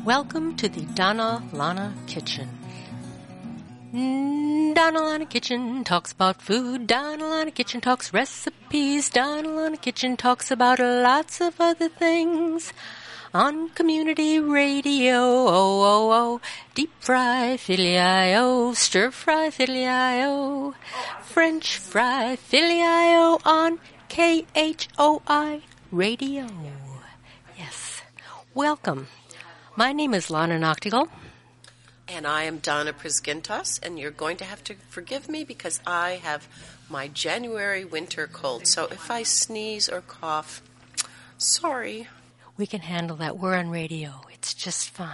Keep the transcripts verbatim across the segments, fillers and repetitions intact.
Welcome to the Donna Lana Kitchen. Mm, Donna Lana Kitchen talks about food. Donna Lana Kitchen talks recipes. Donna Lana Kitchen talks about lots of other things. On community radio, oh, oh, oh, deep fry, filet-o, stir fry, filet-o, French fry, filet-o on K H O I radio. Yes, welcome. My name is Lana Noctigal. And I am Donna Prisgintas, and you're going to have to forgive me because I have my January winter cold. So if I sneeze or cough, sorry. We can handle that. We're on radio. It's just fine.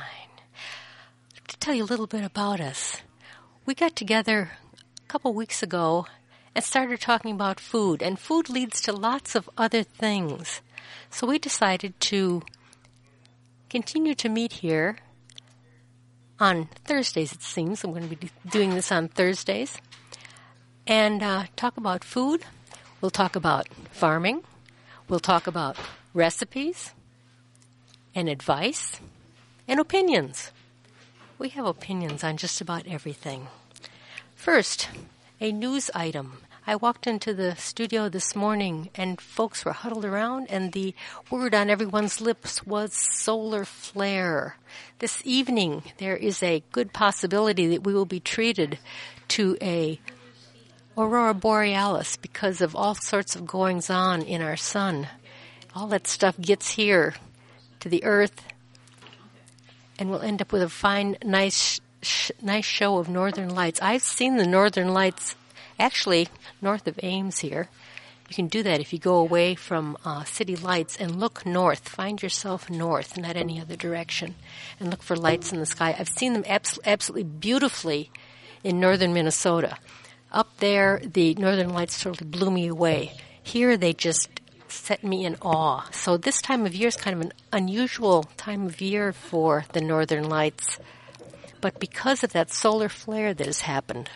To tell you a little bit about us, we got together a couple weeks ago and started talking about food, and food leads to lots of other things. So we decided to continue to meet here on Thursdays, it seems. I'm going to be doing this on Thursdays. And uh, talk about food. We'll talk about farming. We'll talk about recipes and advice and opinions. We have opinions on just about everything. First, a news item. I walked into the studio this morning and folks were huddled around, and the word on everyone's lips was solar flare. This evening, there is a good possibility that we will be treated to a aurora borealis because of all sorts of goings-on in our sun. All that stuff gets here to the earth, and we'll end up with a fine, nice, sh- nice show of northern lights. I've seen the northern lights actually north of Ames here. You can do that if you go away from uh, city lights and look north. Find yourself north, not any other direction, and look for lights in the sky. I've seen them abs- absolutely beautifully in northern Minnesota. Up there, the northern lights totally blew me away. Here, they just set me in awe. So this time of year is kind of an unusual time of year for the northern lights. But because of that solar flare that has happened,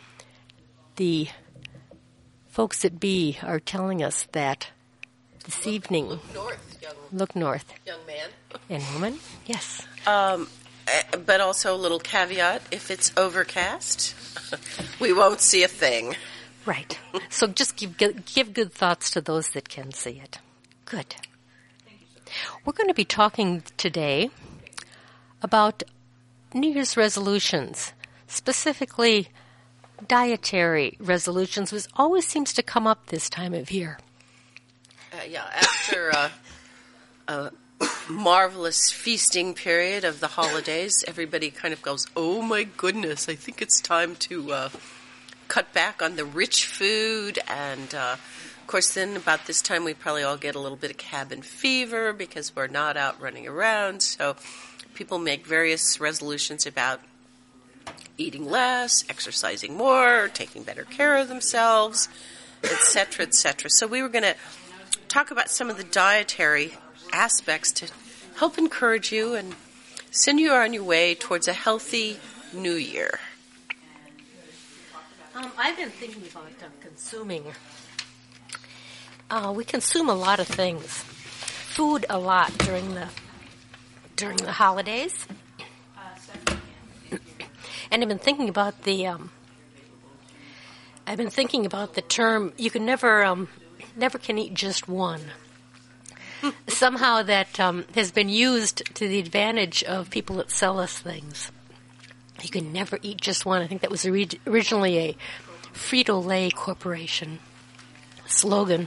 the folks at B are telling us that this look, evening... Look north, young, look north. young man. And woman, yes. Um, but also a little caveat, if it's overcast, we won't see a thing. Right. So just give, give good thoughts to those that can see it. Good. We're going to be talking today about New Year's resolutions, specifically dietary resolutions, which always seems to come up this time of year. Uh, yeah, after uh, a marvelous feasting period of the holidays, everybody kind of goes, oh my goodness, I think it's time to uh, cut back on the rich food. And, uh, of course, then about this time we probably all get a little bit of cabin fever because we're not out running around. So people make various resolutions about eating less, exercising more, taking better care of themselves, et cetera, et cetera. So we were going to talk about some of the dietary aspects to help encourage you and send you on your way towards a healthy new year. Um, I've been thinking about uh, consuming. Uh, we consume a lot of things, food a lot during the during the holidays. And I've been thinking about the, um, I've been thinking about the term, you can never, um, never can eat just one. Somehow that um, has been used to the advantage of people that sell us things. You can never eat just one. I think that was ori- originally a Frito-Lay Corporation slogan.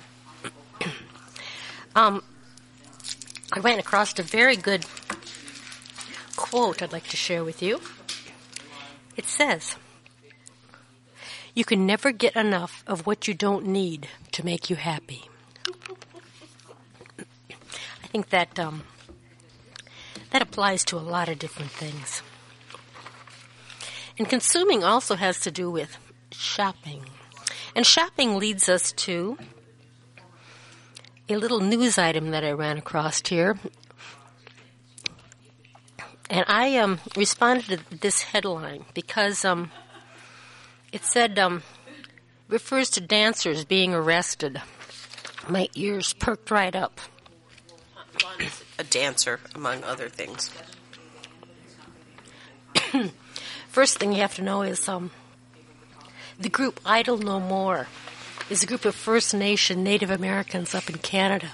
um, I ran across a very good quote I'd like to share with you. It says, you can never get enough of what you don't need to make you happy. I think that um, that applies to a lot of different things. And consuming also has to do with shopping. And shopping leads us to a little news item that I ran across here. And I um, responded to this headline because um, it said, um, refers to dancers being arrested. My ears perked right up. Fun is a dancer, among other things. First thing you have to know is um, the group Idle No More is a group of First Nation Native Americans up in Canada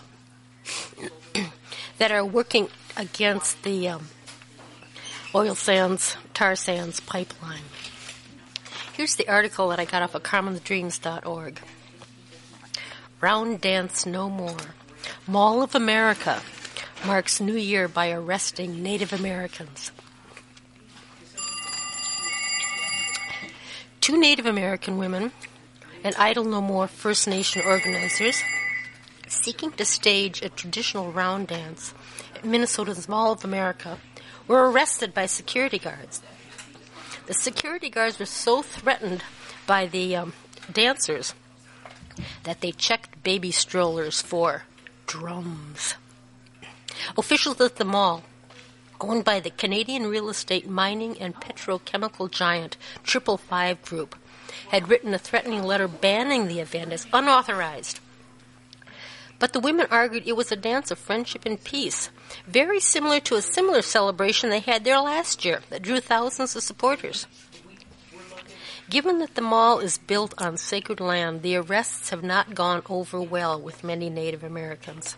that are working against the um, oil sands, tar sands pipeline. Here's the article that I got off of commons dreams dot org. Round Dance No More. Mall of America marks New Year by arresting Native Americans. Two Native American women and Idle No More First Nation organizers seeking to stage a traditional round dance at Minnesota's Mall of America were arrested by security guards. The security guards were so threatened by the um, dancers that they checked baby strollers for drums. Officials at the mall, owned by the Canadian real estate mining and petrochemical giant Triple Five Group, had written a threatening letter banning the event as unauthorized. But the women argued it was a dance of friendship and peace, very similar to a similar celebration they had there last year that drew thousands of supporters. Given that the mall is built on sacred land, the arrests have not gone over well with many Native Americans.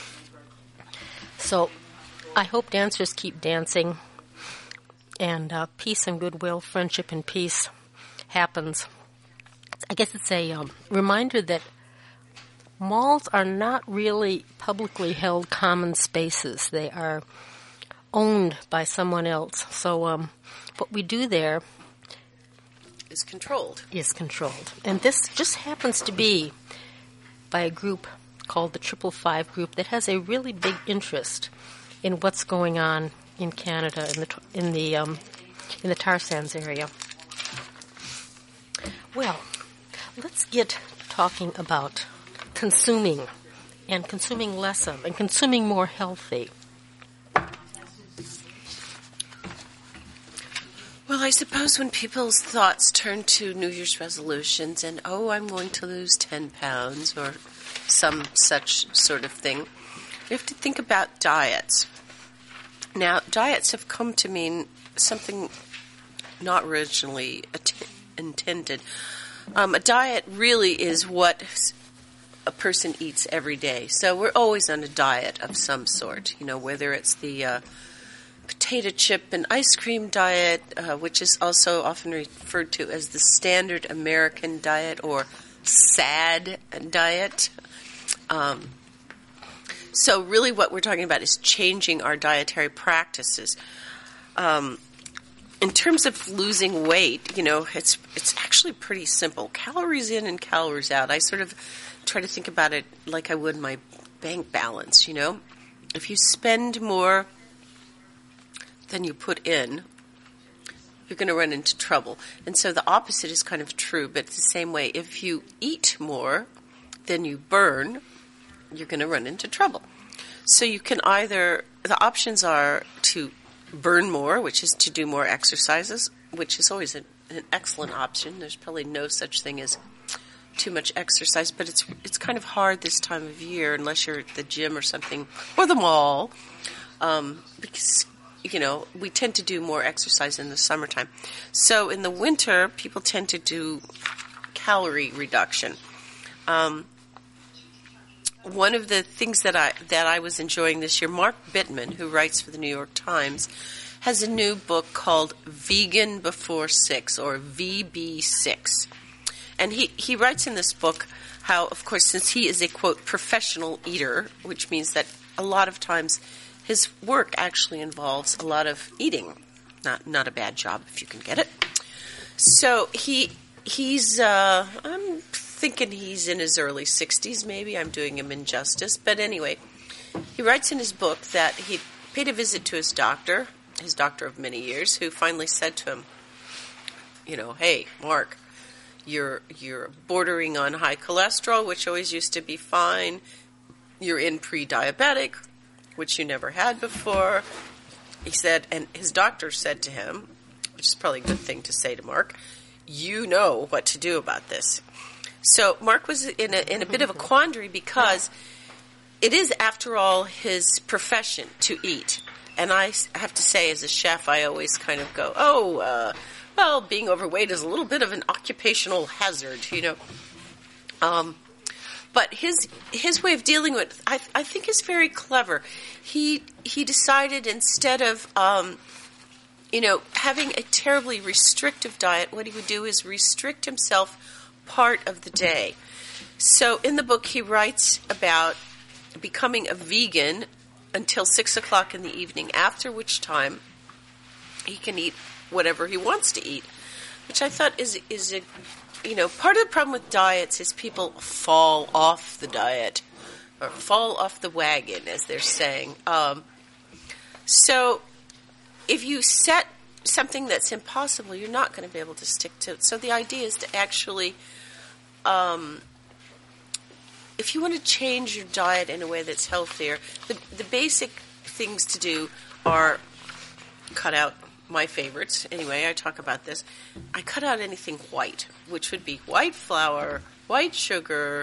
So I hope dancers keep dancing, and uh, peace and goodwill, friendship and peace happens. I guess it's a um, reminder that malls are not really publicly held common spaces. They are owned by someone else. So um, what we do there is controlled. Is controlled. And this just happens to be by a group called the Triple Five Group that has a really big interest in what's going on in Canada in the in the um, in the tar sands area. Well, let's get talking about consuming and consuming less of and consuming more healthy. Well, I suppose when people's thoughts turn to New Year's resolutions and, oh, I'm going to lose ten pounds or some such sort of thing, we have to think about diets. Now, diets have come to mean something not originally att- intended. Um, a diet really is what a person eats every day. So we're always on a diet of some sort, you know, whether it's the uh, potato chip and ice cream diet, uh, which is also often referred to as the standard American diet or SAD diet. Um, so really what we're talking about is changing our dietary practices. Um, in terms of losing weight, you know, it's it's actually pretty simple. Calories in and calories out. I sort of try to think about it like I would my bank balance, you know. If you spend more than you put in, you're going to run into trouble. And so the opposite is kind of true, but it's the same way. If you eat more than you burn, you're going to run into trouble. So you can either, the options are to burn more, which is to do more exercises, which is always an, an excellent option. There's probably no such thing as too much exercise, but it's it's kind of hard this time of year unless you're at the gym or something, or the mall, um, because, you know, we tend to do more exercise in the summertime. So in the winter, people tend to do calorie reduction. Um, one of the things that I that I was enjoying this year, Mark Bittman, who writes for the New York Times, has a new book called Vegan Before Six, or V B six. And he, he writes in this book how, of course, since he is a, quote, professional eater, which means that a lot of times his work actually involves a lot of eating. Not not a bad job if you can get it. So he he's, uh, I'm thinking he's in his early sixties, maybe. I'm doing him injustice. But anyway, he writes in his book that he paid a visit to his doctor, his doctor of many years, who finally said to him, you know, hey, Mark, You're you're bordering on high cholesterol, which always used to be fine. You're in pre-diabetic, which you never had before. He said, and his doctor said to him, which is probably a good thing to say to Mark, you know what to do about this. So Mark was in a, in a bit of a quandary because it is, after all, his profession to eat. and I have to say, as a chef, I always kind of go, oh, uh, well, being overweight is a little bit of an occupational hazard, you know. Um, but his his way of dealing with it, I, I think, is very clever. He he decided instead of um, you know having a terribly restrictive diet, what he would do is restrict himself part of the day. So in the book, he writes about becoming a vegan until six o'clock in the evening, after which time he can eat whatever he wants to eat, which I thought is is a you know part of the problem with diets is people fall off the diet or fall off the wagon, as they're saying. Um, so if you set something that's impossible, you're not going to be able to stick to it. So the idea is to actually, um, if you want to change your diet in a way that's healthier, the, the basic things to do are cut out my favorites. Anyway, I talk about this. I cut out anything white, which would be white flour, white sugar.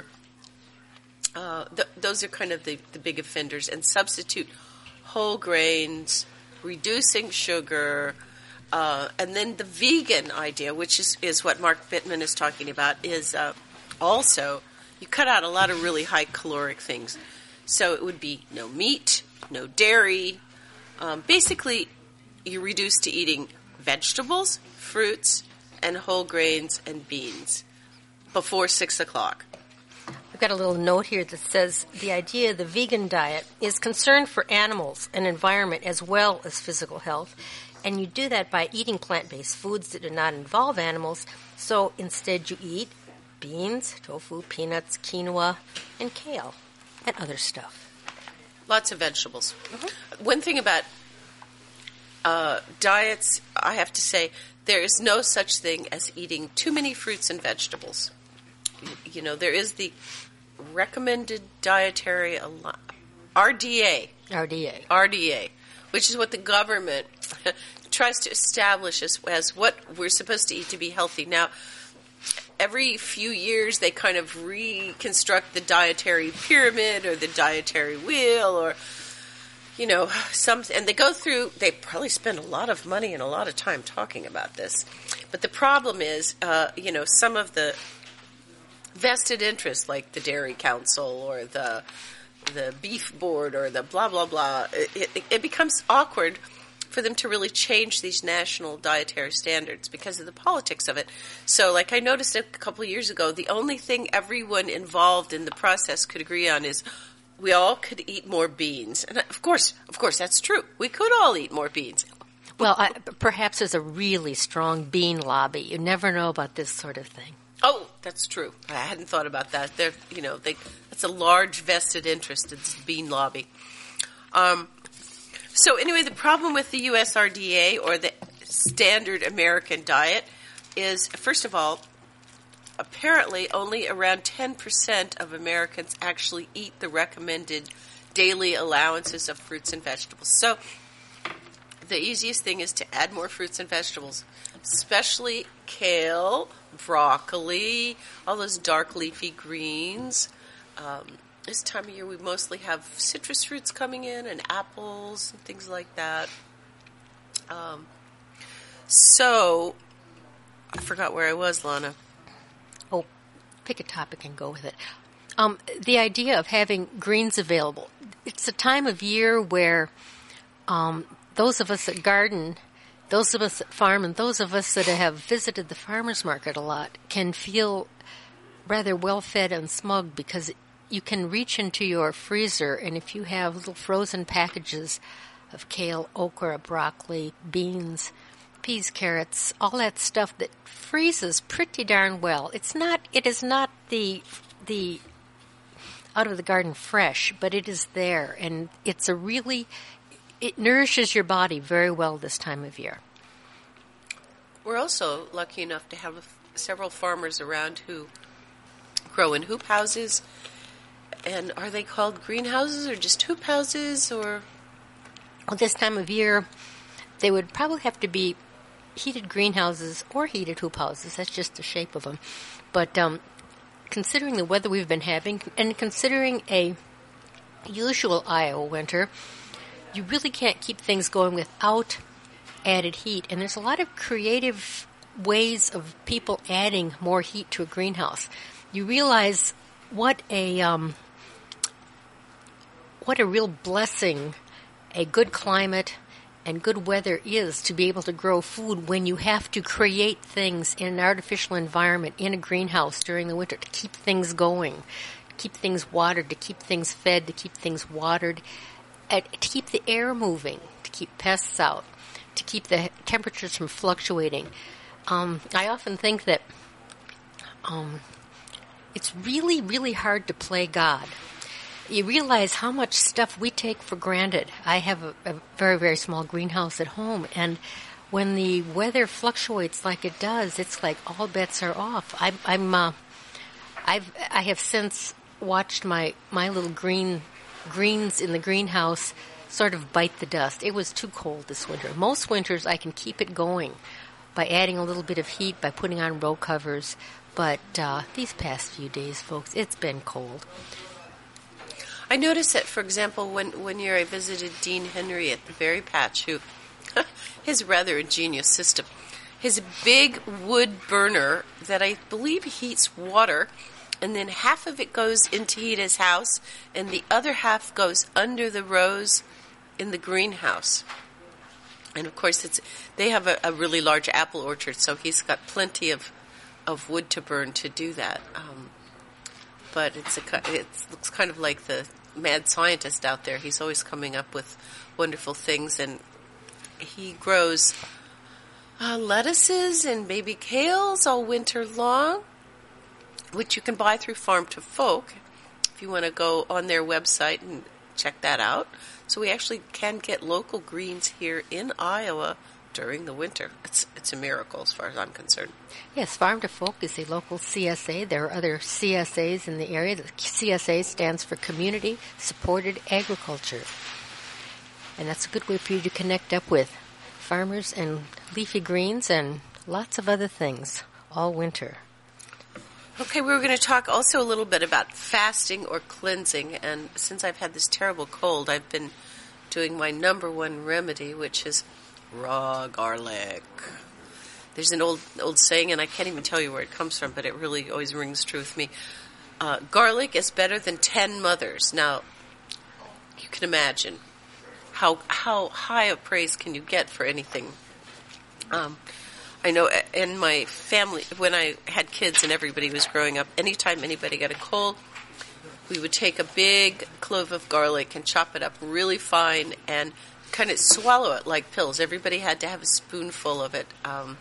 Uh, th- those are kind of the, the big offenders, and substitute whole grains, reducing sugar, uh, and then the vegan idea, which is, is what Mark Bittman is talking about, is uh, also you cut out a lot of really high caloric things. So it would be no meat, no dairy. Um, basically, you're reduced to eating vegetables, fruits, and whole grains and beans before six o'clock. I've got a little note here that says the idea of the vegan diet is concerned for animals and environment as well as physical health, and you do that by eating plant-based foods that do not involve animals. So instead you eat beans, tofu, peanuts, quinoa, and kale, and other stuff. Lots of vegetables. Mm-hmm. One thing about uh, diets, I have to say, there is no such thing as eating too many fruits and vegetables. You, you know, there is the recommended dietary al- R D A. R D A. R D A, which is what the government tries to establish as, as what we're supposed to eat to be healthy. Now, every few years they kind of reconstruct the dietary pyramid or the dietary wheel, or you know, some, and they go through, they probably spend a lot of money and a lot of time talking about this. But the problem is, uh, you know, some of the vested interests, like the Dairy Council or the the Beef Board or the blah, blah, blah, it, it, it becomes awkward for them to really change these national dietary standards because of the politics of it. So, like I noticed a couple of years ago, the only thing everyone involved in the process could agree on is we all could eat more beans. And of course, of course, that's true. We could all eat more beans. Well, I, perhaps there's a really strong bean lobby. You never know about this sort of thing. Oh, that's true. I hadn't thought about that. They're, you know, they, that's a large vested interest in this bean lobby. Um, so anyway, the problem with the U S R D A, or the standard American diet, is, first of all, apparently only around ten percent of Americans actually eat the recommended daily allowances of fruits and vegetables. So the easiest thing is to add more fruits and vegetables, especially kale, broccoli, all those dark leafy greens. Um, this time of year we mostly have citrus fruits coming in and apples and things like that. Um, so I forgot where I was, Lana. Oh, pick a topic and go with it. Um, the idea of having greens available. It's a time of year where um, those of us that garden, those of us that farm, and those of us that have visited the farmer's market a lot can feel rather well-fed and smug because you can reach into your freezer, and if you have little frozen packages of kale, okra, broccoli, beans, peas, carrots, all that stuff that freezes pretty darn well. It's not, it is not the, the out of the garden fresh, but it is there, and it's a really, it nourishes your body very well this time of year. We're also lucky enough to have several farmers around who grow in hoop houses. And are they called greenhouses or just hoop houses? Or well, this time of year, they would probably have to be heated greenhouses or heated hoop houses. That's just the shape of them. But um, considering the weather we've been having, and considering a usual Iowa winter, you really can't keep things going without added heat. And there's a lot of creative ways of people adding more heat to a greenhouse. You realize what a um, what a real blessing a good climate and good weather is to be able to grow food when you have to create things in an artificial environment in a greenhouse during the winter to keep things going, to keep things watered, to keep things fed, to keep things watered, and to keep the air moving, to keep pests out, to keep the temperatures from fluctuating. Um, I often think that um, it's really, really hard to play God. You realize how much stuff we take for granted. I have a, a very, very small greenhouse at home, and when the weather fluctuates like it does, it's like all bets are off. I, I'm, uh, I've, I have since watched my, my little green greens in the greenhouse sort of bite the dust. It was too cold this winter. Most winters I can keep it going by adding a little bit of heat, by putting on row covers, but uh, these past few days, folks, it's been cold. I noticed that, for example, when one year I visited Dean Henry at the Berry Patch, who has rather ingenious system. His big wood burner that I believe heats water, and then half of it goes in to heat his house, and the other half goes under the rows in the greenhouse. And of course, it's they have a, a really large apple orchard, so he's got plenty of, of wood to burn to do that. Um, but it's a it looks kind of like the mad scientist out there. He's always coming up with wonderful things, and he grows uh, lettuces and baby kales all winter long, which you can buy through Farm to Folk if you want to go on their website and check that out. So we actually can get local greens here in Iowa during the winter. It's it's a miracle as far as I'm concerned. Yes, Farm to Folk is a local C S A. There are other C S As in the area. The C S A stands for Community Supported Agriculture. And that's a good way for you to connect up with farmers and leafy greens and lots of other things all winter. Okay, we were going to talk also a little bit about fasting or cleansing. And since I've had this terrible cold, I've been doing my number one remedy, which is raw garlic. There's an old old saying, and I can't even tell you where it comes from, but it really always rings true with me. Uh, garlic is better than ten mothers. Now, you can imagine how how high a praise can you get for anything. Um, I know in my family, when I had kids and everybody was growing up, anytime anybody got a cold, we would take a big clove of garlic and chop it up really fine and kind of swallow it like pills. Everybody had to have a spoonful of it. Um,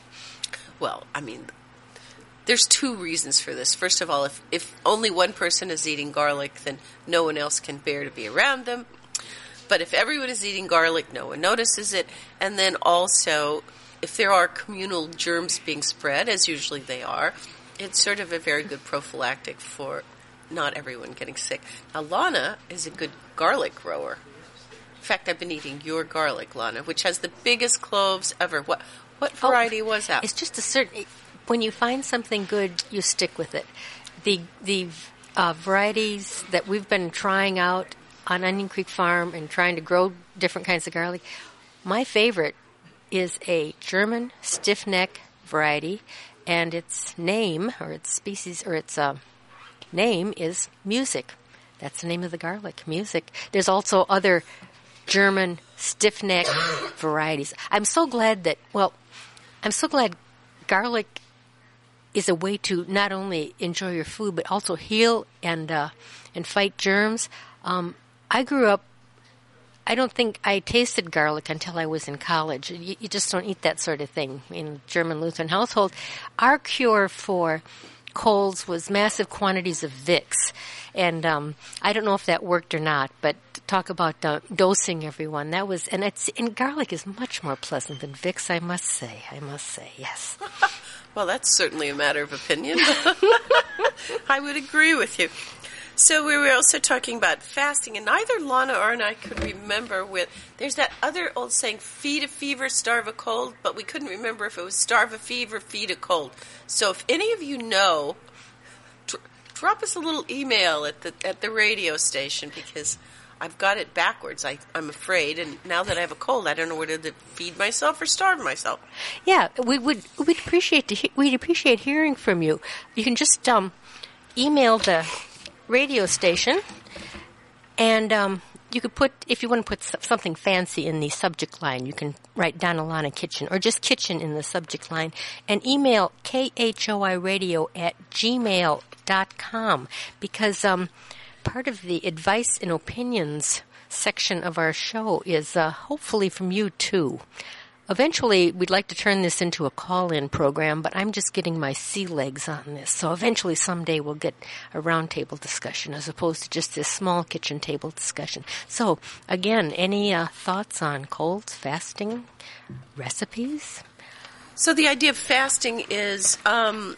well, I mean, there's two reasons for this. First of all, if, if only one person is eating garlic, then no one else can bear to be around them. But if everyone is eating garlic, no one notices it. And then also, if there are communal germs being spread, as usually they are, it's sort of a very good prophylactic for not everyone getting sick. Now, Lana is a good garlic grower. In fact, I've been eating your garlic, Lana, which has the biggest cloves ever. What what variety oh, was that? It's just a certain... When you find something good, you stick with it. The the uh, varieties that we've been trying out on Onion Creek Farm and trying to grow different kinds of garlic, my favorite is a German stiff-neck variety, and its name, or its species, or its uh, name is Music. That's the name of the garlic, Music. There's also other German stiff-neck varieties. I'm so glad that, well, I'm so glad garlic is a way to not only enjoy your food, but also heal and uh, and fight germs. Um, I grew up, I don't think I tasted garlic until I was in college. You, you just don't eat that sort of thing in a German Lutheran household. Our cure for colds was massive quantities of Vicks. And um, I don't know if that worked or not, but talk about uh, dosing everyone. That was, and it's, and garlic is much more pleasant than Vicks, I must say. I must say, yes. Well, that's certainly a matter of opinion. I would agree with you. So we were also talking about fasting, and neither Lana or I could remember with, there's that other old saying, feed a fever, starve a cold, but we couldn't remember if it was starve a fever, feed a cold. So if any of you know, dr- drop us a little email at the at the radio station, because I've got it backwards, I, I'm afraid. And now that I have a cold, I don't know whether to feed myself or starve myself. Yeah, we would we'd appreciate to he- we'd appreciate hearing from you. You can just um, email the radio station, and um, you could put, if you want to put something fancy in the subject line, you can write Donalana Kitchen, or just kitchen in the subject line, and email khoiradio at gmail dot com, because um, part of the advice and opinions section of our show is uh, hopefully from you too. Eventually, we'd like to turn this into a call-in program, but I'm just getting my sea legs on this. So eventually, someday, we'll get a roundtable discussion as opposed to just this small kitchen table discussion. So, again, any uh, thoughts on colds, fasting, recipes? So the idea of fasting is, um,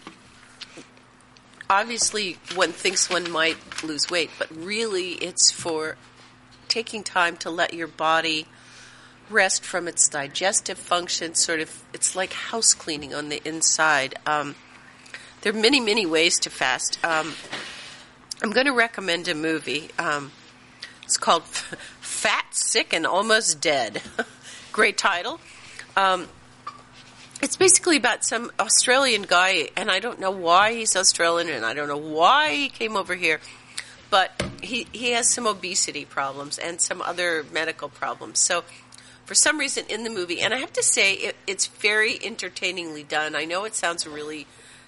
obviously, one thinks one might lose weight, but really it's for taking time to let your body rest from its digestive function. Sort of, it's like house cleaning on the inside. Um, there are many, many ways to fast. Um, I'm going to recommend a movie. Um, it's called Fat, Sick, and Almost Dead. Great title. Um, it's basically about some Australian guy, and I don't know why he's Australian, and I don't know why he came over here, but he, he has some obesity problems and some other medical problems. So for some reason in the movie, and I have to say it, it's very entertainingly done. I know it sounds really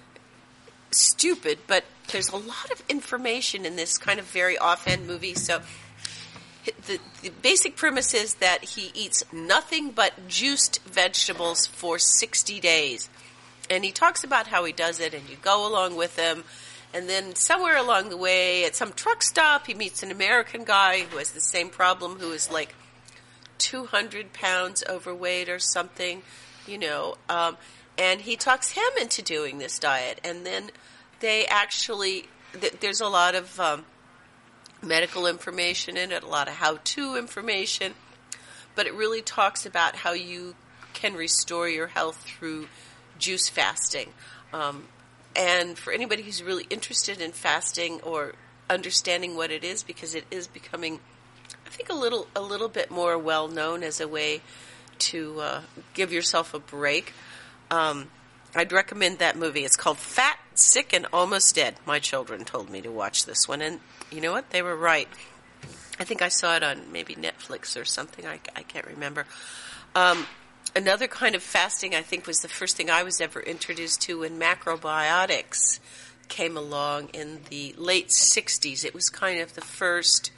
stupid, but there's a lot of information in this kind of very offhand movie. So the, the basic premise is that he eats nothing but juiced vegetables for sixty days. And he talks about how he does it, and you go along with him. And then somewhere along the way, at some truck stop, he meets an American guy who has the same problem, who is like two hundred pounds overweight or something, you know, um, and he talks him into doing this diet. And then they actually, th- there's a lot of um, medical information in it, a lot of how-to information, but it really talks about how you can restore your health through juice fasting. Um, and for anybody who's really interested in fasting or understanding what it is, because it is becoming, I think, a little a little bit more well known as a way to uh, give yourself a break. Um, I'd recommend that movie. It's called Fat, Sick, and Almost Dead. My children told me to watch this one, and you know what? They were right. I think I saw it on maybe Netflix or something. I, I can't remember. Um, another kind of fasting, I think, was the first thing I was ever introduced to when macrobiotics came along in the late sixties. It was kind of the first...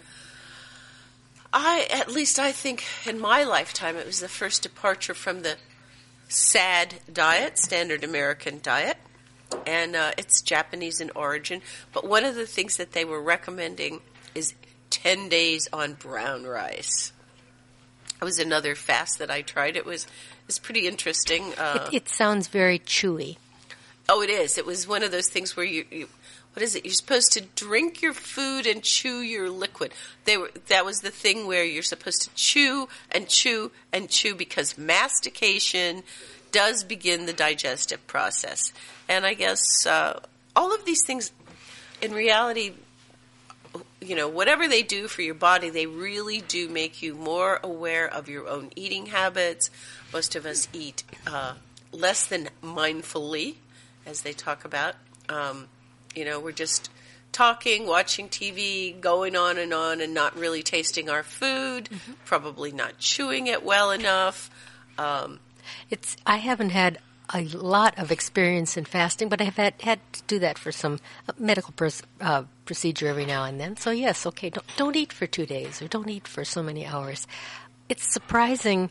I, at least I think in my lifetime, it was the first departure from the S A D diet, Standard American Diet, and uh, it's Japanese in origin. But one of the things that they were recommending is ten days on brown rice. It was another fast that I tried. It was, it was pretty interesting. Uh, it, it sounds very chewy. Oh, it is. It was one of those things where you... you What is it? You're supposed to drink your food and chew your liquid. They were, that was the thing where you're supposed to chew and chew and chew, because mastication does begin the digestive process. And I guess uh, all of these things, in reality, you know, whatever they do for your body, they really do make you more aware of your own eating habits. Most of us eat uh, less than mindfully, as they talk about. Um You know, we're just talking, watching T V, going on and on, and not really tasting our food, mm-hmm. probably not chewing it well enough. Um, it's I haven't had a lot of experience in fasting, but I've had, had to do that for some medical pers- uh, procedure every now and then. So, yes, okay, don't, don't eat for two days or don't eat for so many hours. It's surprising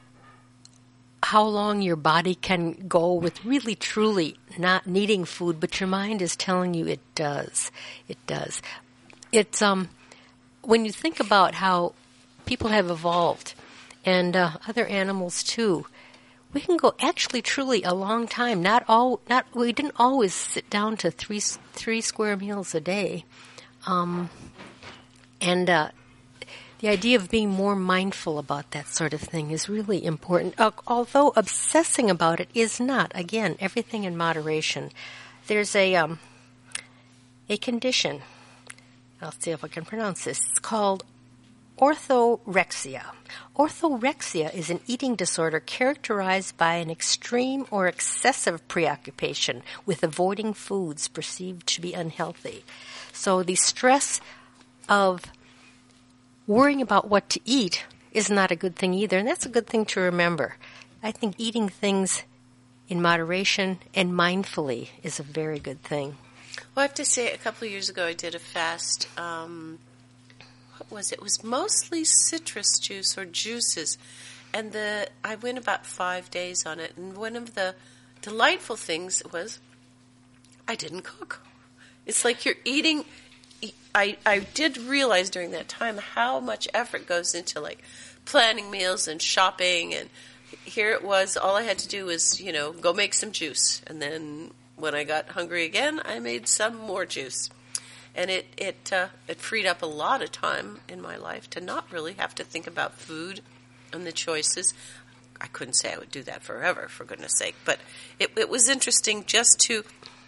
how long your body can go with really, truly not needing food, but your mind is telling you it does. It does. It's um, when you think about how people have evolved, and uh, other animals too, we can go actually, truly a long time. Not all, not we didn't always sit down to three three square meals a day, um, and. Uh, The idea of being more mindful about that sort of thing is really important, uh, although obsessing about it is not. Again, everything in moderation. There's a um, a condition, I'll see if I can pronounce this, it's called orthorexia. Orthorexia is an eating disorder characterized by an extreme or excessive preoccupation with avoiding foods perceived to be unhealthy. So the stress of worrying about what to eat is not a good thing either, and that's a good thing to remember. I think eating things in moderation and mindfully is a very good thing. Well, I have to say, a couple of years ago I did a fast. Um, what was it? It was mostly citrus juice or juices. And the I went about five days on it. And one of the delightful things was I didn't cook. It's like you're eating. I, I did realize during that time how much effort goes into, like, planning meals and shopping. And here it was. All I had to do was, you know, go make some juice. And then when I got hungry again, I made some more juice. And it it uh, it freed up a lot of time in my life to not really have to think about food and the choices. I couldn't say I would do that forever, for goodness sake. But it, it was interesting just to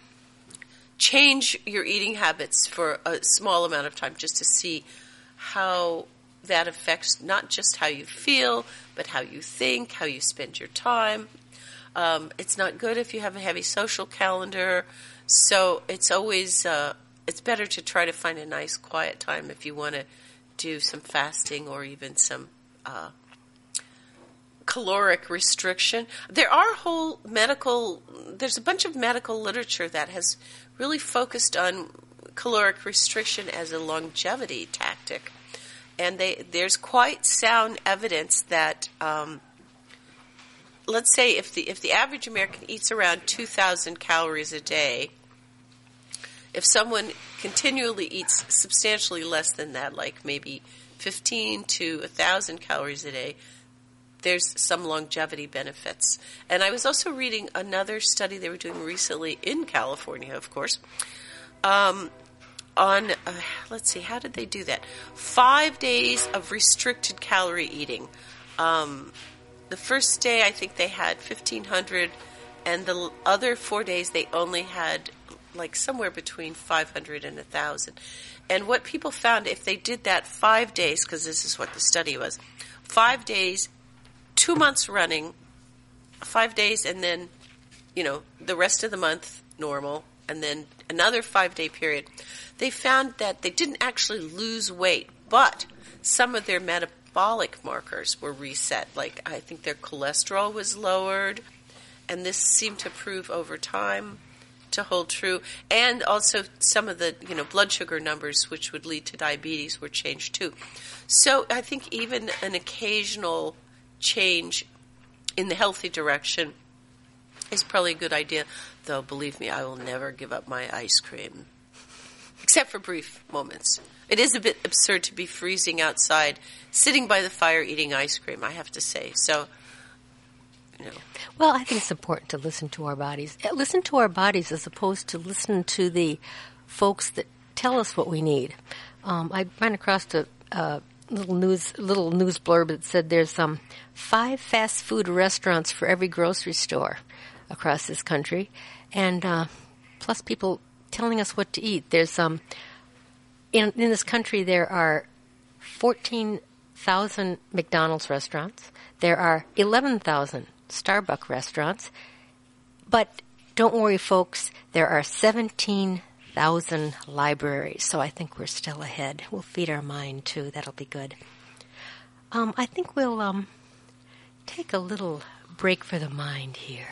change your eating habits for a small amount of time, just to see how that affects not just how you feel, but how you think, how you spend your time. Um, it's not good if you have a heavy social calendar, so it's always uh, it's better to try to find a nice quiet time if you want to do some fasting or even some uh, caloric restriction. There are whole medical, there's a bunch of medical literature that has really focused on caloric restriction as a longevity tactic. And they, there's quite sound evidence that, um, let's say if the if the average American eats around two thousand calories a day, if someone continually eats substantially less than that, like maybe fifteen to one thousand calories a day, there's some longevity benefits. And I was also reading another study they were doing recently in California, of course, um, on, uh, let's see, how did they do that? Five days of restricted calorie eating. Um, the first day, I think they had fifteen hundred, and the other four days they only had like somewhere between five hundred and one thousand. And what people found, if they did that five days, because this is what the study was, five days, two months running, five days, and then, you know, the rest of the month normal, and then another five-day period, they found that they didn't actually lose weight, but some of their metabolic markers were reset. Like, I think their cholesterol was lowered, and this seemed to prove over time to hold true. And also some of the, you know, blood sugar numbers, which would lead to diabetes, were changed too. So I think even an occasional change in the healthy direction is probably a good idea. Though, believe me, I will never give up my ice cream, except for brief moments. It is a bit absurd to be freezing outside, sitting by the fire eating ice cream, I have to say. So, you know. Well, I think it's important to listen to our bodies. Listen to our bodies as opposed to listen to the folks that tell us what we need. Um, I ran across a uh, little news little news blurb that said there's um, five fast food restaurants for every grocery store across this country, and uh, plus people telling us what to eat. There's um in in this country there are fourteen thousand McDonald's restaurants. There are eleven thousand Starbucks restaurants, but don't worry, folks. There are seventeen thousand libraries, so I think we're still ahead. We'll feed our mind too. That'll be good. Um, I think we'll um take a little break for the mind here.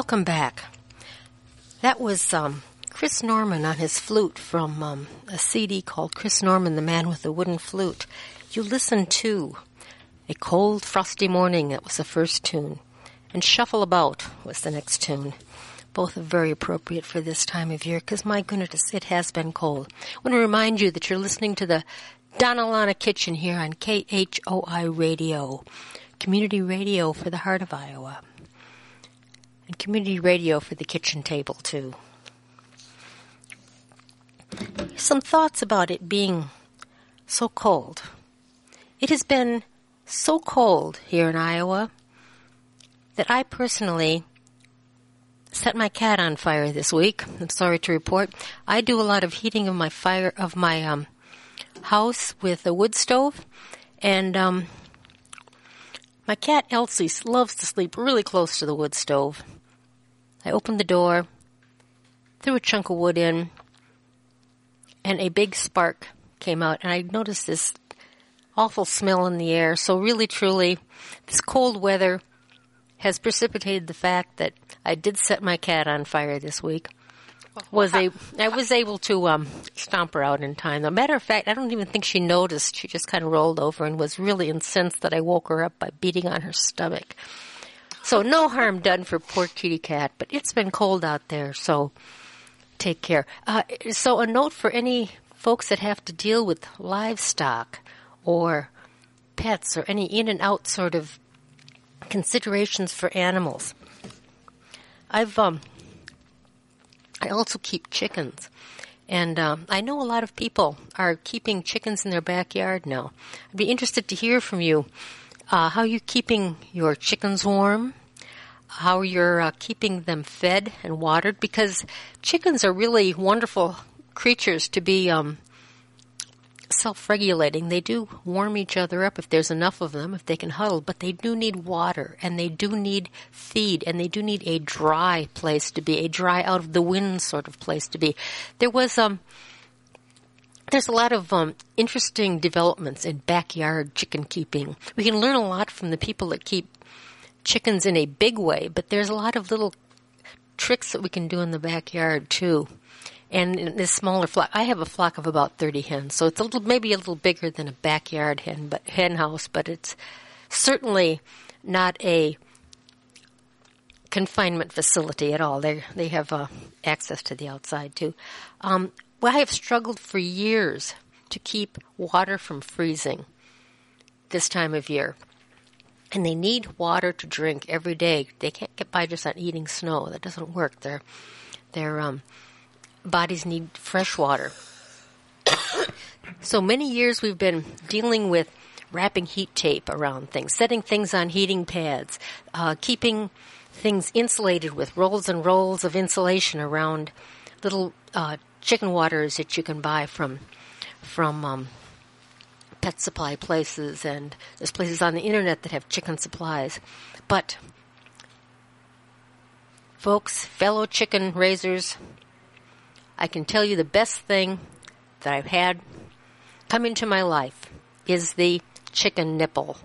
Welcome back. That was um, Chris Norman on his flute from um, a C D called Chris Norman, the Man with the Wooden Flute. You listened to A Cold Frosty Morning, that was the first tune, and Shuffle About was the next tune. Both are very appropriate for this time of year because, my goodness, it has been cold. I want to remind you that you're listening to the Donna Lana Kitchen here on K H O I Radio, community radio for the heart of Iowa, and community radio for the kitchen table, too. Some thoughts about it being so cold. It has been so cold here in Iowa that I personally set my cat on fire this week. I'm sorry to report. I do a lot of heating of my fire of my um, house with a wood stove, and um, my cat Elsie loves to sleep really close to the wood stove. I opened the door, threw a chunk of wood in, and a big spark came out, and I noticed this awful smell in the air. So really, truly, this cold weather has precipitated the fact that I did set my cat on fire this week. Was a I was able to um, stomp her out in time. As a matter of fact, I don't even think she noticed. She just kind of rolled over and was really incensed that I woke her up by beating on her stomach. So no harm done for poor kitty cat, but it's been cold out there, so take care. Uh, so a note for any folks that have to deal with livestock or pets or any in and out sort of considerations for animals. I've um, I also keep chickens, and um, I know a lot of people are keeping chickens in their backyard now. I'd be interested to hear from you uh, how you're keeping your chickens warm, how you're uh, keeping them fed and watered, because chickens are really wonderful creatures to be um, self-regulating. They do warm each other up if there's enough of them, if they can huddle, but they do need water, and they do need feed, and they do need a dry place to be, a dry out of the wind sort of place to be. There was, um, there's a lot of um, interesting developments in backyard chicken keeping. We can learn a lot from the people that keep chickens in a big way, but there's a lot of little tricks that we can do in the backyard too. And in this smaller flock, I have a flock of about thirty hens, so it's a little, maybe a little bigger than a backyard hen, but hen house, but it's certainly not a confinement facility at all. They they have uh, access to the outside too. Um, well, I have struggled for years to keep water from freezing this time of year, and they need water to drink every day. They can't get by just on eating snow. That doesn't work. They're they're um. Bodies need fresh water. So many years we've been dealing with wrapping heat tape around things, setting things on heating pads, uh, keeping things insulated with rolls and rolls of insulation around little uh, chicken waters that you can buy from from um, pet supply places, and there's places on the internet that have chicken supplies. But, folks, fellow chicken raisers, I can tell you the best thing that I've had come into my life is the chicken nipple.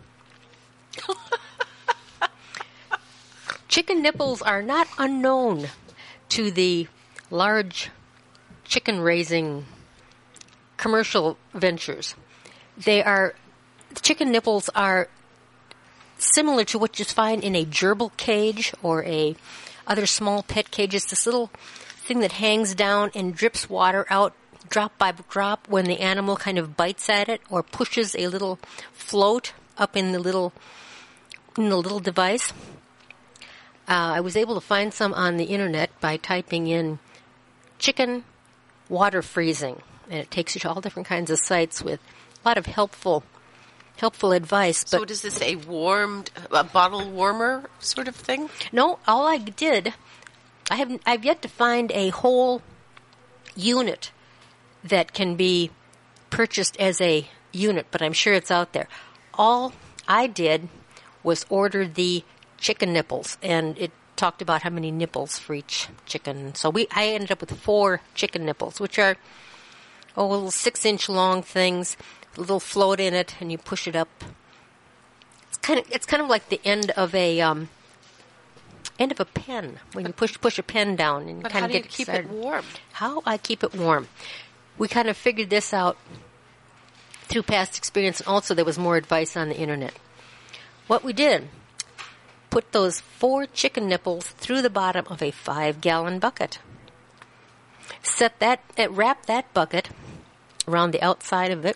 Chicken nipples are not unknown to the large chicken raising commercial ventures. They are, chicken nipples are similar to what you find in a gerbil cage or a other small pet cages. This little thing that hangs down and drips water out drop by drop when the animal kind of bites at it or pushes a little float up in the little in the little device. Uh, I was able to find some on the internet by typing in chicken water freezing, and it takes you to all different kinds of sites with a lot of helpful helpful advice. But so does this a warmed, a bottle warmer sort of thing? No, all I did, I have I've yet to find a whole unit that can be purchased as a unit, but I'm sure it's out there. All I did was order the chicken nipples, and it talked about how many nipples for each chicken. So we I ended up with four chicken nipples, which are oh little six inch long things, a little float in it, and you push it up. It's kind of it's kind of like the end of a um, end of a pen when you push push a pen down and But kind how of do get you keep started. it warm? How I keep it warm. We kind of figured this out through past experience, and also there was more advice on the internet. What we did, put those four chicken nipples through the bottom of a five-gallon bucket. Set that, uh, wrap that bucket around the outside of it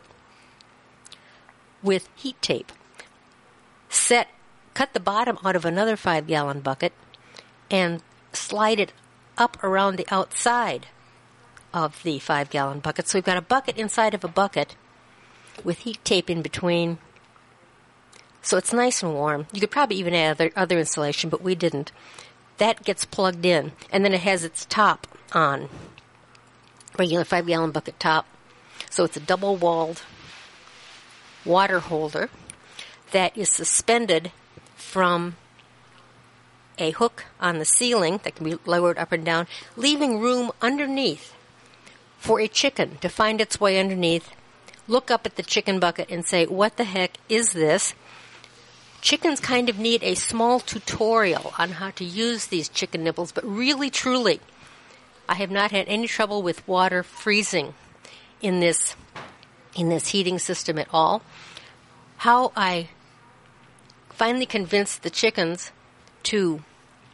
with heat tape. Set, cut the bottom out of another five-gallon bucket and slide it up around the outside of the five-gallon bucket. So we've got a bucket inside of a bucket with heat tape in between. So it's nice and warm. You could probably even add other, other insulation, but we didn't. That gets plugged in, and then it has its top on. Regular five-gallon bucket top. So it's a double-walled water holder that is suspended from a hook on the ceiling that can be lowered up and down, leaving room underneath for a chicken to find its way underneath, look up at the chicken bucket and say, what the heck is this? Chickens kind of need a small tutorial on how to use these chicken nipples, but really, truly, I have not had any trouble with water freezing in this in this heating system at all. How I finally convinced the chickens to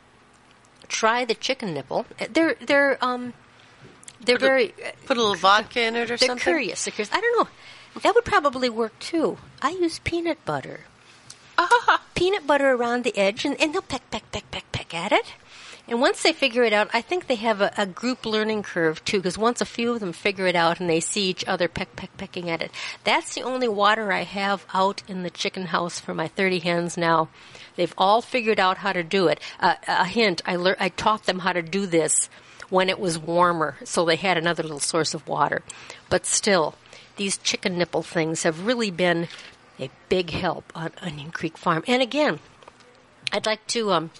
try the chicken nipple. They're they're um they're put very a, put a little vodka in it or they're something. curious. They're curious. I don't know. That would probably work too. I use peanut butter. Ah. Peanut butter around the edge, and, and they'll peck, peck, peck, peck, peck at it. And once they figure it out, I think they have a, a group learning curve, too, because once a few of them figure it out and they see each other peck, peck, pecking at it. That's the only water I have out in the chicken house for my thirty hens now. They've all figured out how to do it. Uh, a hint, I, lear- I taught them how to do this when it was warmer, so they had another little source of water. But still, these chicken nipple things have really been a big help on Onion Creek Farm. And again, I'd like to um,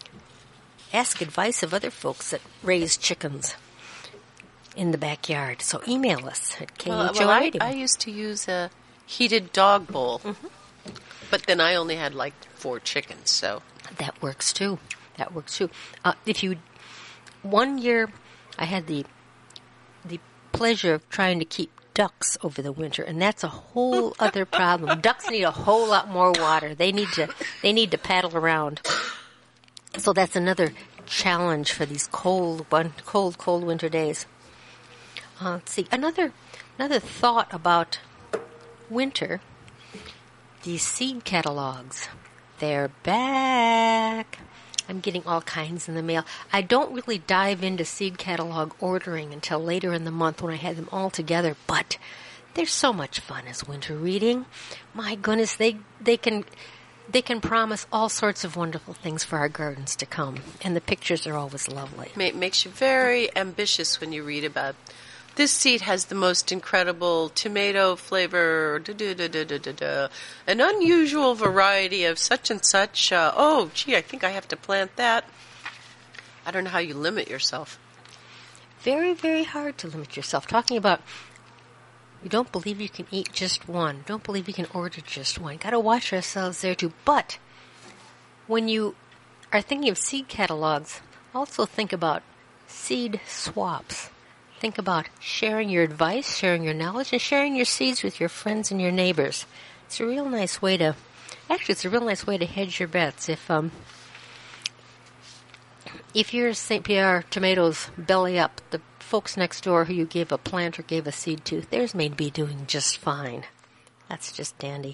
ask advice of other folks that raise chickens in the backyard. So email us at K H O Well, well I, Radio. I used to use a heated dog bowl, mm-hmm. but then I only had like four chickens, so That works too. That works too. Uh, if you, one year, I had the the pleasure of trying to keep ducks over the winter, and that's a whole other problem. Ducks need a whole lot more water. They need to they need to paddle around. So that's another challenge for these cold, one, cold, cold winter days. Uh, let's see. Another another thought about winter. These seed catalogs. They're back. I'm getting all kinds in the mail. I don't really dive into seed catalog ordering until later in the month when I have them all together, but they're so much fun as winter reading. My goodness, they they can they can promise all sorts of wonderful things for our gardens to come, and the pictures are always lovely. it makes you very ambitious when you read about this seed has the most incredible tomato flavor, da, da, da, da, da, da, da, an unusual variety of such and such. Uh, oh, gee, I think I have to plant that. I don't know how you limit yourself. Very, very hard to limit yourself. Talking about you don't believe you can eat just one. Don't believe you can order just one. Got to watch ourselves there too. But when you are thinking of seed catalogs, also think about seed swaps. Think about sharing your advice, sharing your knowledge, and sharing your seeds with your friends and your neighbors. It's a real nice way to, actually, it's a real nice way to hedge your bets. If um, if your Saint Pierre tomatoes belly up, the folks next door who you gave a plant or gave a seed to, theirs may be doing just fine. That's just dandy.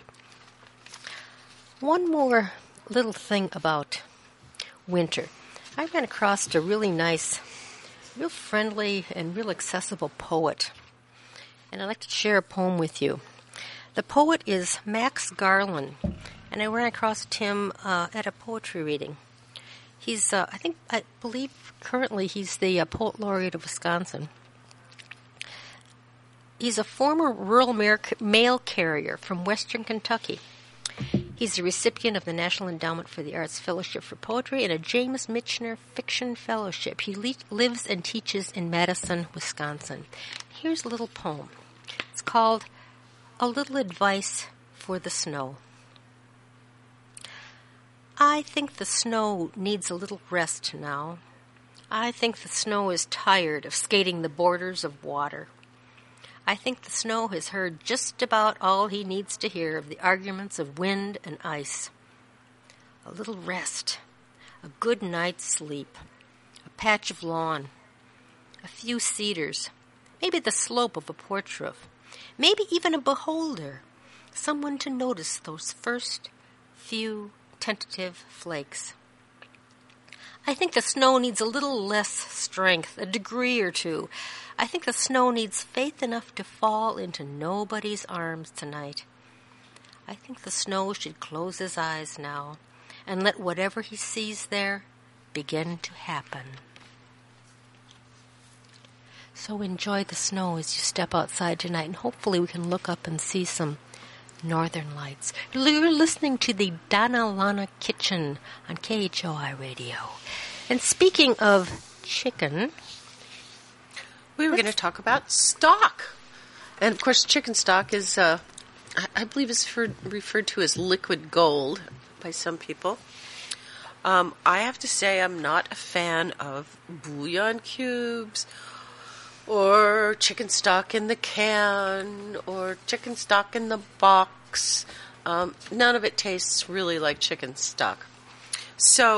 One more little thing about winter. I ran across a really nice, real friendly and real accessible poet, and I'd like to share a poem with you. The poet is Max Garland, and I ran across him uh, at a poetry reading. He's, uh, I think, I believe currently he's the uh, Poet Laureate of Wisconsin. He's a former rural mail carrier from western Kentucky. He's a recipient of the National Endowment for the Arts Fellowship for Poetry and a James Michener Fiction Fellowship. He le- lives and teaches in Madison, Wisconsin. Here's a little poem. It's called A Little Advice for the Snow. I think the snow needs a little rest now. I think the snow is tired of skating the borders of water. I think the snow has heard just about all he needs to hear of the arguments of wind and ice. A little rest, a good night's sleep, a patch of lawn, a few cedars, maybe the slope of a porch roof, maybe even a beholder, someone to notice those first few tentative flakes. I think the snow needs a little less strength, a degree or two. I think the snow needs faith enough to fall into nobody's arms tonight. I think the snow should close his eyes now and let whatever he sees there begin to happen. So enjoy the snow as you step outside tonight, and hopefully we can look up and see some northern lights. You're listening to the Donna Lana Kitchen on K H O I Radio. And speaking of chicken, we were going to talk about stock. And of course, chicken stock is, uh, I, I believe, is for, referred to as liquid gold by some people. Um, I have to say, I'm not a fan of bouillon cubes, or chicken stock in the can, or chicken stock in the box. Um, none of it tastes really like chicken stock. So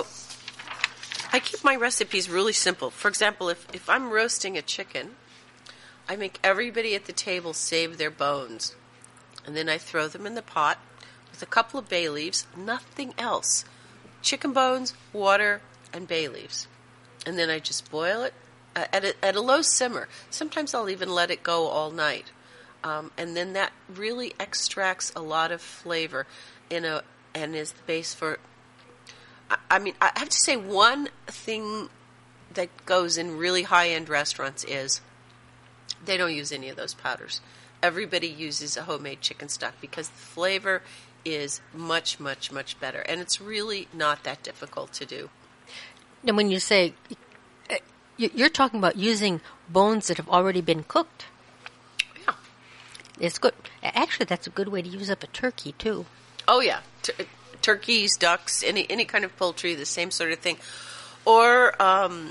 I keep my recipes really simple. For example, if, if I'm roasting a chicken, I make everybody at the table save their bones. And then I throw them in the pot with a couple of bay leaves, nothing else. Chicken bones, water, and bay leaves. And then I just boil it At a, at a low simmer. Sometimes I'll even let it go all night. Um, and then that really extracts a lot of flavor in a and is the base for... I, I mean, I have to say one thing that goes in really high-end restaurants is they don't use any of those powders. Everybody uses a homemade chicken stock because the flavor is much, much, much better. And it's really not that difficult to do. And when you say... You're talking about using bones that have already been cooked. Yeah. It's good. Actually, that's a good way to use up a turkey, too. Oh, yeah. Tur- turkeys, ducks, any any kind of poultry, the same sort of thing. Or um,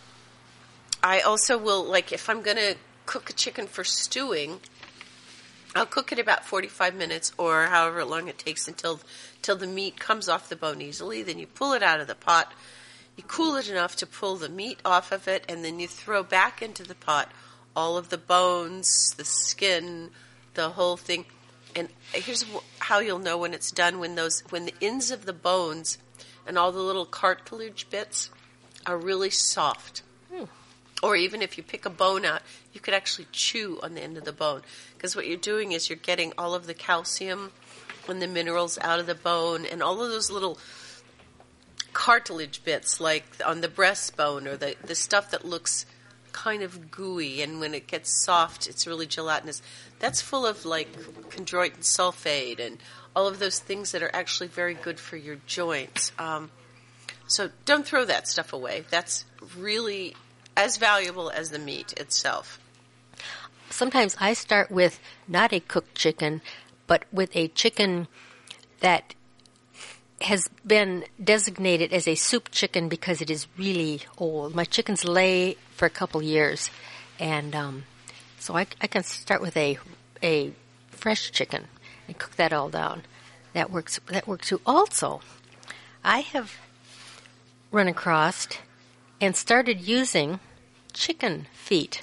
I also will, like, if I'm going to cook a chicken for stewing, I'll cook it about forty-five minutes or however long it takes until, until the meat comes off the bone easily. Then you pull it out of the pot. You cool it enough to pull the meat off of it, and then you throw back into the pot all of the bones, the skin, the whole thing. And here's how you'll know when it's done: when those, when the ends of the bones and all the little cartilage bits are really soft. Hmm. Or even if you pick a bone out, you could actually chew on the end of the bone, because what you're doing is you're getting all of the calcium and the minerals out of the bone, and all of those little cartilage bits, like on the breastbone, or the, the stuff that looks kind of gooey, and when it gets soft, it's really gelatinous. That's full of, like, chondroitin sulfate and all of those things that are actually very good for your joints. Um, so don't throw that stuff away. That's really as valuable as the meat itself. Sometimes I start with not a cooked chicken, but with a chicken that has been designated as a soup chicken because it is really old. My chickens lay for a couple years, and um, so I, I can start with a a fresh chicken and cook that all down. That works. That works too. Also, I have run across and started using chicken feet.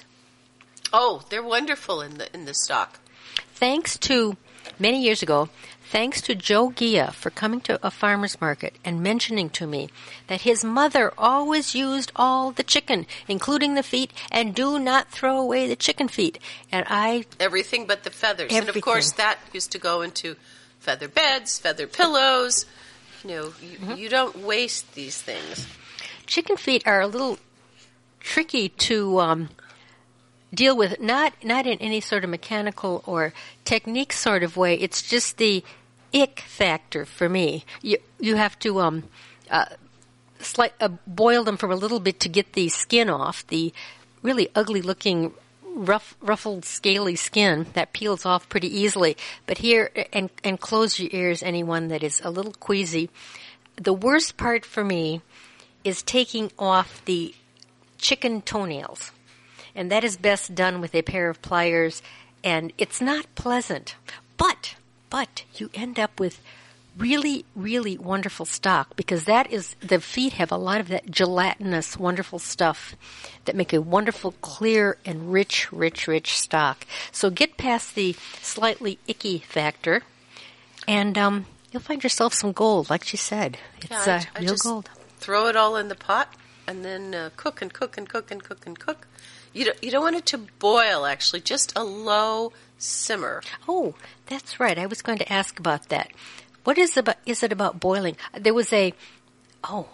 Oh, they're wonderful in the in the stock. Thanks to many years ago. Thanks to Joe Gia for coming to a farmer's market and mentioning to me that his mother always used all the chicken, including the feet, and do not throw away the chicken feet. And I... Everything but the feathers. Everything. And of course that used to go into feather beds, feather pillows. You know, you, mm-hmm. you don't waste these things. Chicken feet are a little tricky to... Um, deal with, not not in any sort of mechanical or technique sort of way. It's just the ick factor for me. You you have to um uh, slight, uh boil them for a little bit to get the skin off, the really ugly looking rough ruffled scaly skin that peels off pretty easily. But here, and and close your ears, anyone that is a little queasy. the worst part for me is taking off the chicken toenails. And that is best done with a pair of pliers, and it's not pleasant. But, but you end up with really, really wonderful stock, because that is, the feet have a lot of that gelatinous, wonderful stuff that make a wonderful, clear, and rich, rich, rich stock. So get past the slightly icky factor, and um, you'll find yourself some gold, like she said. It's yeah, I, uh, I real just gold. Throw it all in the pot, and then uh, cook and cook and cook and cook and cook. You don't, you don't want it to boil, actually, just a low simmer. Oh, that's right. I was going to ask about that. What is about, is it about boiling? There was a, oh,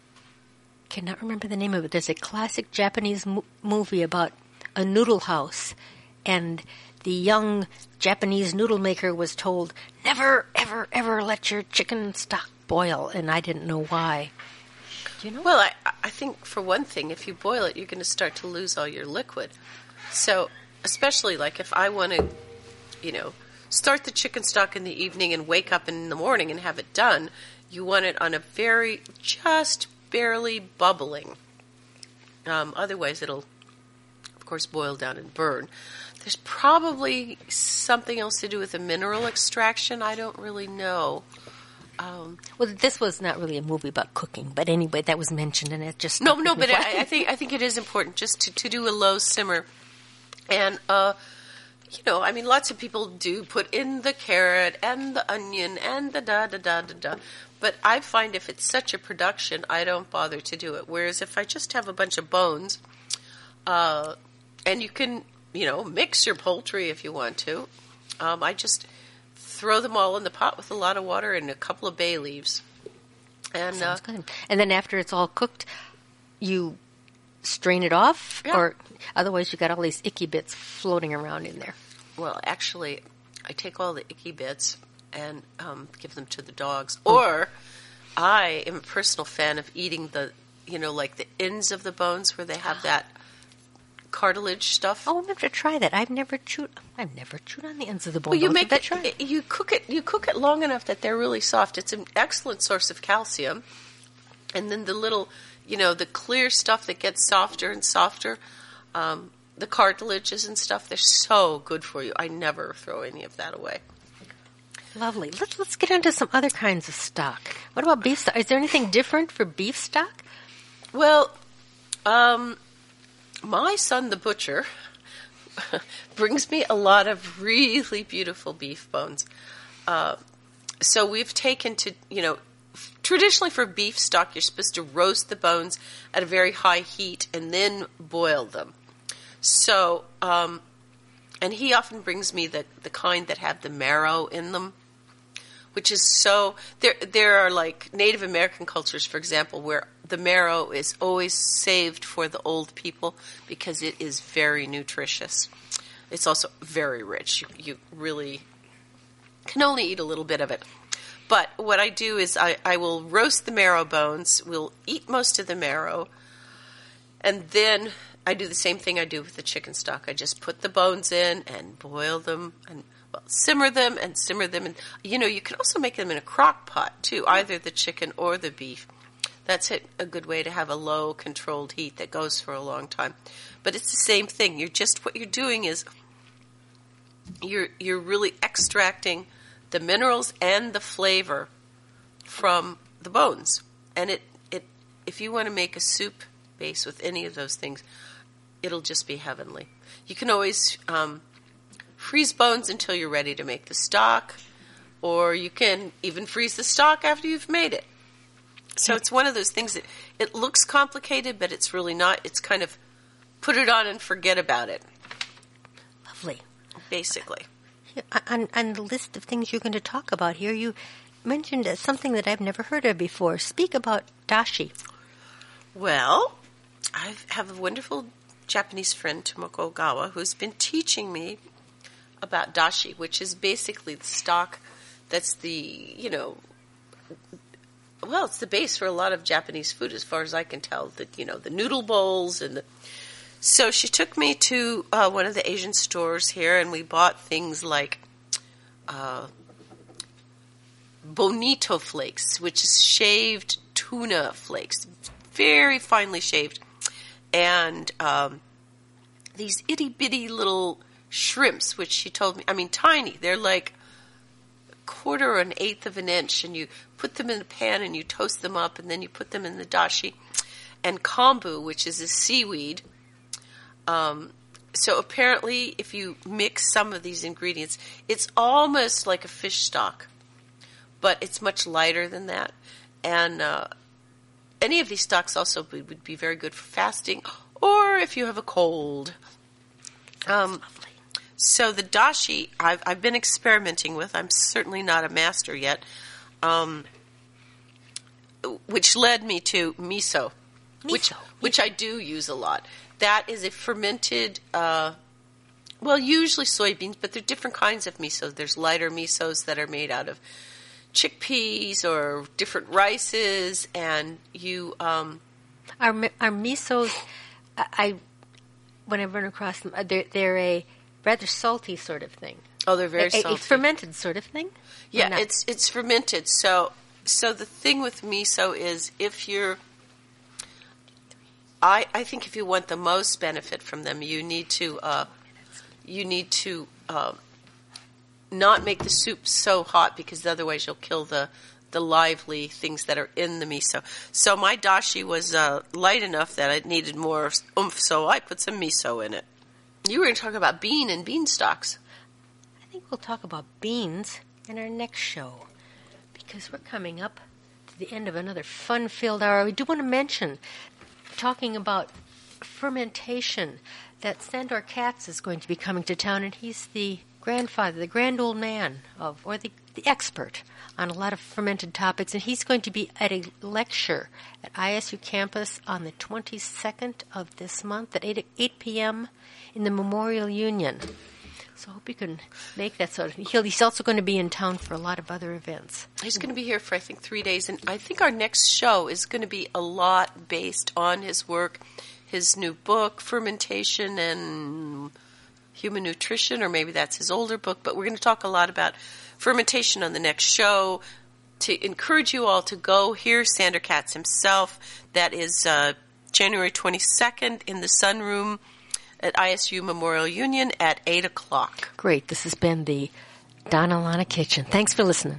cannot remember the name of it. There's a classic Japanese mo- movie about a noodle house, and the young Japanese noodle maker was told, never, ever, ever let your chicken stock boil, and I didn't know why. Do you know? Well, I, I think, for one thing, if you boil it, you're going to start to lose all your liquid. So, especially, like, if I want to, you know, start the chicken stock in the evening and wake up in the morning and have it done, you want it on a very, just barely bubbling. Um, otherwise, it'll, of course, boil down and burn. There's probably something else to do with the mineral extraction. I don't really know. Um, well, this was not really a movie about cooking, but anyway, that was mentioned, and it just no, no. But I, I think I think it is important just to, to do a low simmer, and uh, you know, I mean, lots of people do put in the carrot and the onion and the da da da da da. But I find if it's such a production, I don't bother to do it. Whereas if I just have a bunch of bones, uh, and you can, you know, mix your poultry if you want to, um, I just throw them all in the pot with a lot of water and a couple of bay leaves. And Sounds uh, good. And then after it's all cooked, you strain it off, Yeah. or otherwise you got all these icky bits floating around in there. Well, actually, I take all the icky bits and um, give them to the dogs. Or I am a personal fan of eating the, you know, like the ends of the bones where they have that cartilage stuff. Oh, I'm going to try that. I've never chewed. I've never chewed on the ends of the bone. Well, you I'll make give it, that a try. you cook it. You cook it long enough that they're really soft. It's an excellent source of calcium. And then the little, you know, the clear stuff that gets softer and softer, um, the cartilages and stuff, they're so good for you. I never throw any of that away. Lovely. Let's let's get into some other kinds of stock. What about beef stock? Is there anything different for beef stock? Well, um, my son, the butcher, brings me a lot of really beautiful beef bones. Uh, so we've taken to, you know, traditionally for beef stock, you're supposed to roast the bones at a very high heat and then boil them. So, um, and he often brings me the, the kind that have the marrow in them, which is so, there there are like Native American cultures, for example, where the marrow is always saved for the old people because it is very nutritious. It's also very rich. You, you really can only eat a little bit of it. But what I do is I, I will roast the marrow bones, we'll eat most of the marrow, and then I do the same thing I do with the chicken stock. I just put the bones in and boil them and well, simmer them and simmer them. And, you know, you can also make them in a crock pot, too, either the chicken or the beef. That's a, a good way to have a low controlled heat that goes for a long time. But it's the same thing. You're just, what you're doing is you're you're really extracting the minerals and the flavor from the bones. And it, it if you want to make a soup base with any of those things, it'll just be heavenly. You can always um, freeze bones until you're ready to make the stock, or you can even freeze the stock after you've made it. So it's one of those things that it looks complicated, but it's really not. It's kind of put it on and forget about it, Lovely. basically. On, on the list of things you're going to talk about here, you mentioned uh, something that I've never heard of before. Speak about dashi. Well, I have a wonderful Japanese friend, Tomoko Ogawa, who's been teaching me about dashi, which is basically the stock that's the, you know, well, it's the base for a lot of Japanese food as far as I can tell. The, you know, the noodle bowls and the... So she took me to uh, one of the Asian stores here, and we bought things like uh, bonito flakes, which is shaved tuna flakes, very finely shaved, and um, these itty bitty little shrimps, which she told me, I mean, tiny. They're like a quarter or an eighth of an inch, and you put them in a pan and you toast them up, and then you put them in the dashi. And kombu, which is a seaweed. Um, so apparently, if you mix some of these ingredients, it's almost like a fish stock, but it's much lighter than that. And uh, any of these stocks also would be very good for fasting, or if you have a cold. Um, so the dashi, I've, I've been experimenting with. I'm certainly not a master yet, um, which led me to miso, miso. which which I do use a lot. That is a fermented, uh, well, usually soybeans, but there are different kinds of miso. There's lighter misos that are made out of chickpeas or different rices, and you... Um, our, our misos, I, I when I run across them, they're, they're a rather salty sort of thing. Oh, they're very a, salty. A fermented sort of thing? Yeah, it's it's fermented. So, so the thing with miso is if you're... I, I think if you want the most benefit from them, you need to uh, you need to uh, not make the soup so hot, because otherwise you'll kill the the lively things that are in the miso. So my dashi was uh, light enough that it needed more oomph, so I put some miso in it. You were going to talk about bean and bean stalks. I think we'll talk about beans in our next show, because we're coming up to the end of another fun-filled hour. We do want to mention, talking about fermentation, that Sandor Katz is going to be coming to town, and he's the grandfather, the grand old man of, or the, the expert on a lot of fermented topics, and he's going to be at a lecture at I S U campus on the twenty-second of this month at eight p.m. in the Memorial Union. So I hope you can make that sort of... He'll, he's also going to be in town for a lot of other events. He's going to be here for, I think, three days. And I think our next show is going to be a lot based on his work, his new book, Fermentation and Human Nutrition, or maybe that's his older book. But we're going to talk a lot about fermentation on the next show, to encourage you all to go hear Sandor Katz himself. That is uh, January twenty-second in the Sunroom at I S U Memorial Union at eight o'clock. Great. This has been the Donna Lana Kitchen. Thanks for listening.